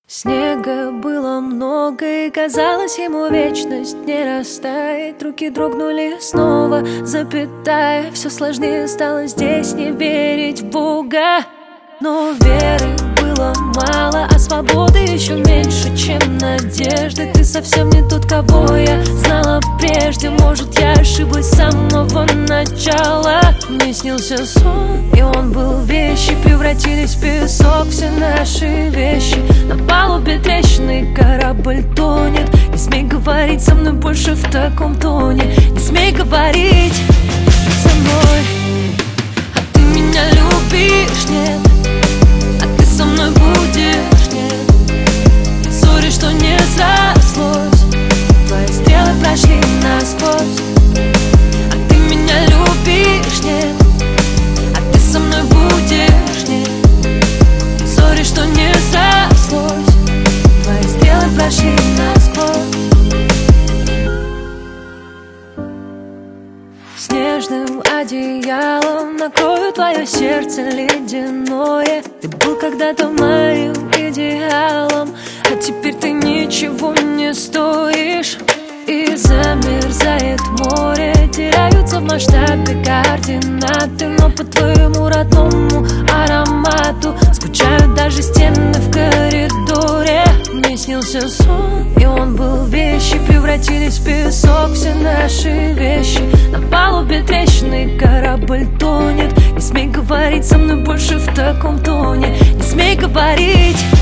Снега было много, и казалось ему вечность не растает. Руки дрогнули снова, запятая. Все сложнее стало здесь не верить в Бога. Но веры было мало, а свободы еще меньше, чем надежды. Ты совсем не тот, кого я знала прежде. Может, я ошиблась с самого начала. Мне снился сон, и он был вещи. Превратились в песок все наши вещи. На палубе трещины корабль тонет. Не смей говорить со мной больше в таком тоне. Не смей говорить со мной. А ты меня любишь, нет? А ты со мной будешь, нет? Сори, что не срослось. Твои стрелы прошли насквозь. А ты меня любишь, нет? А ты со мной будешь, нет? Сори, что не срослось. Твои стрелы прошли насквозь. Снежным одеялом накрою твое сердце ледяное. Ты был когда-то моим идеалом, а теперь ты ничего не стоишь. И замерзает море, теряются в масштабе координаты. Но по твоему родному аромату скучают даже стены в коридоре. Мне снился сон, и он был вещи. Превратились в песок все наши вещи. На палубе трещины корабль тонет. Не смей говорить со мной больше в таком тоне. Не смей говорить